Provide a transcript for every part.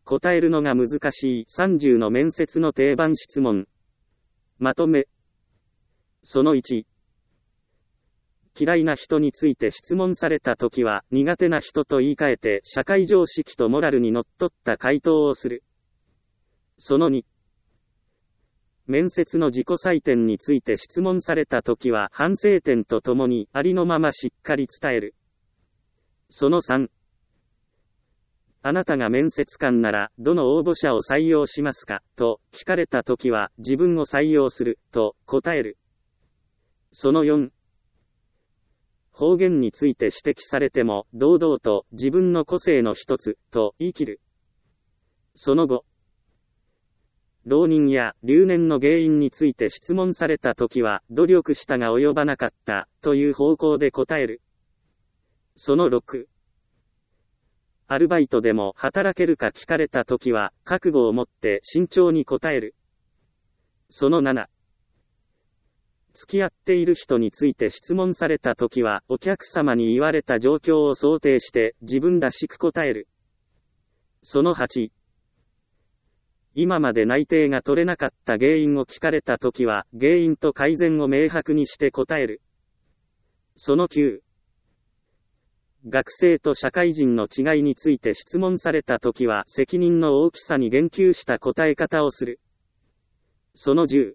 答えるのが難しい30の面接の定番質問。まとめ。その1。嫌いな人について質問されたときは、苦手な人と言い換えて社会常識とモラルにのっとった回答をする。その2。面接の自己採点について質問されたときは、反省点とともにありのまましっかり伝える。その3。あなたが面接官なら、どの応募者を採用しますかと聞かれたときは、自分を採用すると答える。その4。方言について指摘されても、堂々と自分の個性の一つと言い切る。その5。浪人や留年の原因について質問されたときは、努力したが及ばなかったという方向で答える。その6。アルバイトでも働けるか聞かれたときは、覚悟を持って慎重に答える。その7。付き合っている人について質問されたときは、お客様に言われた状況を想定して自分らしく答える。その8。今まで内定が取れなかった原因を聞かれたときは、原因と改善を明白にして答える。その9。学生と社会人の違いについて質問されたときは、責任の大きさに言及した答え方をする。その10。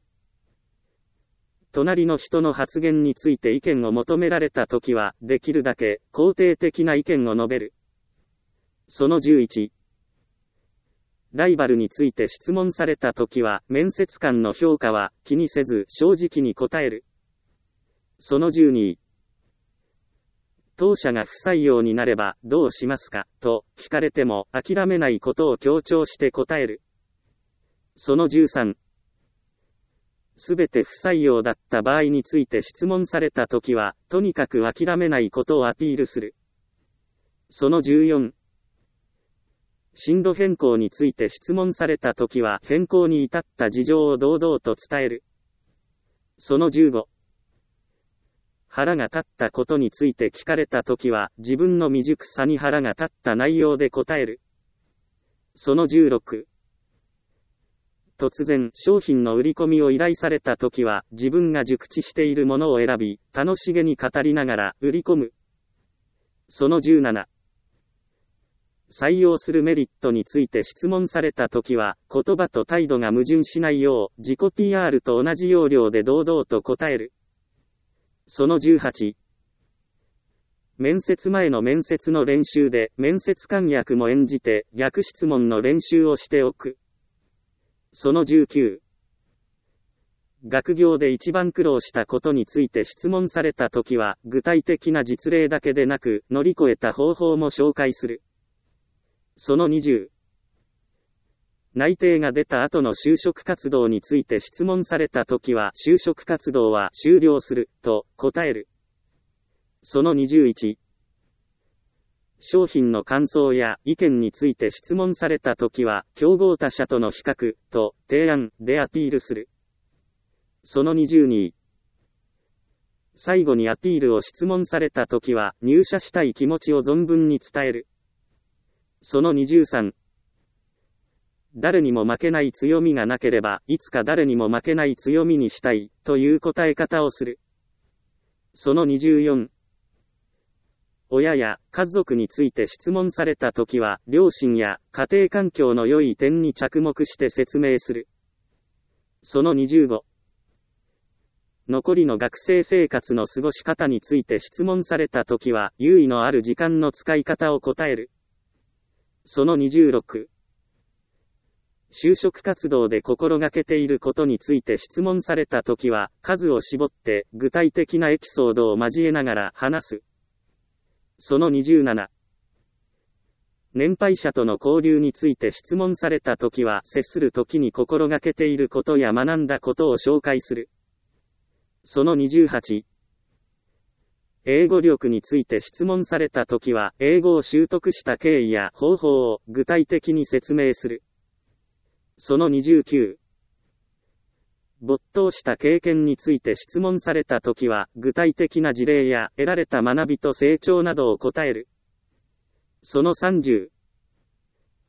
隣の人の発言について意見を求められたときは、できるだけ肯定的な意見を述べる。その11。ライバルについて質問されたときは、面接官の評価は気にせず正直に答える。その12。当社が不採用になればどうしますかと聞かれても諦めないことを強調して答える。その13。すべて不採用だった場合について質問されたときは、とにかく諦めないことをアピールする。その14。進路変更について質問されたときは、変更に至った事情を堂々と伝える。その15。腹が立ったことについて聞かれたときは、自分の未熟さに腹が立った内容で答える。その16。突然、商品の売り込みを依頼されたときは、自分が熟知しているものを選び、楽しげに語りながら売り込む。その17。採用するメリットについて質問されたときは、言葉と態度が矛盾しないよう、自己 PR と同じ要領で堂々と答える。その18。面接前の面接の練習で、面接官役も演じて、逆質問の練習をしておく。その19。学業で一番苦労したことについて質問されたときは、具体的な実例だけでなく、乗り越えた方法も紹介する。その20。内定が出た後の就職活動について質問されたときは、就職活動は終了する、と答える。その21。商品の感想や意見について質問されたときは、競合他社との比較、と提案でアピールする。その22。最後にアピールを質問されたときは、入社したい気持ちを存分に伝える。その23。誰にも負けない強みがなければ、いつか誰にも負けない強みにしたい、という答え方をする。その24。親や家族について質問されたときは、両親や家庭環境の良い点に着目して説明する。その25。残りの学生生活の過ごし方について質問されたときは、有意のある時間の使い方を答える。その26。就職活動で心がけていることについて質問されたときは、数を絞って具体的なエピソードを交えながら話す。その27。年配者との交流について質問されたときは、接するときに心がけていることや学んだことを紹介する。その28。英語力について質問されたときは、英語を習得した経緯や方法を具体的に説明する。その29。没頭した経験について質問されたときは、具体的な事例や得られた学びと成長などを答える。その30。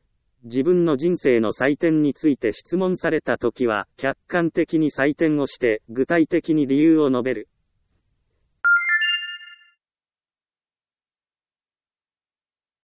自分の人生の採点について質問されたときは、客観的に採点をして、具体的に理由を述べる。